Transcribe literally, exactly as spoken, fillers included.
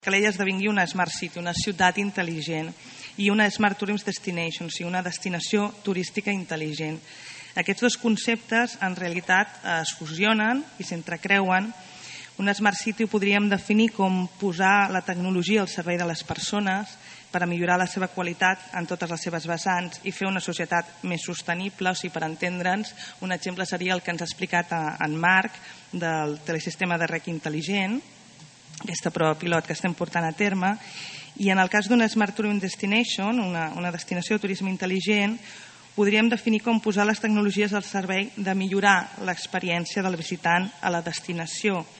Calella esdevingui una Smart City, una ciutat intel·ligent, i una Smart Tourism Destination, o sigui, una destinació turística intel·ligent. Aquests dos conceptes en realitat es fusionen i s'entrecreuen. Una Smart City ho podríem definir com posar la tecnologia al servei de les persones per a millorar la seva qualitat en totes les seves vessants i fer una societat més sostenible. O sigui, per entendre'ns, un exemple seria el que ens ha explicat en Marc del telesistema de rec intel·ligent, aquesta prova pilot que estem portant a terme. I en el cas d'una Smart Tourism Destination, una, una destinació de turisme intel·ligent, podríem definir com posar les tecnologies al servei de millorar l'experiència del visitant a la destinació.